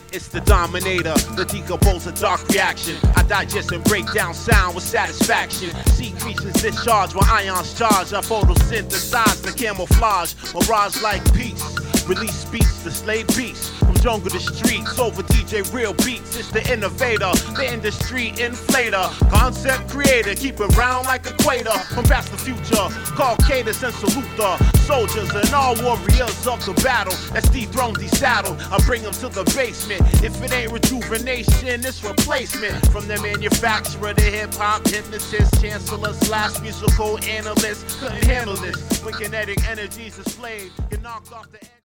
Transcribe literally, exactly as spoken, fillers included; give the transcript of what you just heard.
It's the dominator, the decomposer, dark reaction. I digest and break down sound with satisfaction. Sea creatures discharge while ions charge. I photosynthesize the camouflage. Mirage like peace. Release beats to slay beats. From jungle to streets, over D J Real Beats. It's the innovator, the industry inflator. Concept creator, keep it round like equator. From past the future, call Cadus and salute the soldiers and all warriors of the battle. That's dethroned, desaddled. I bring them to the basement. If it ain't rejuvenation, it's replacement. From the manufacturer to hip-hop hypnotist, chancellor slash musical analyst. Couldn't handle this when kinetic energies displayed. You knocked off the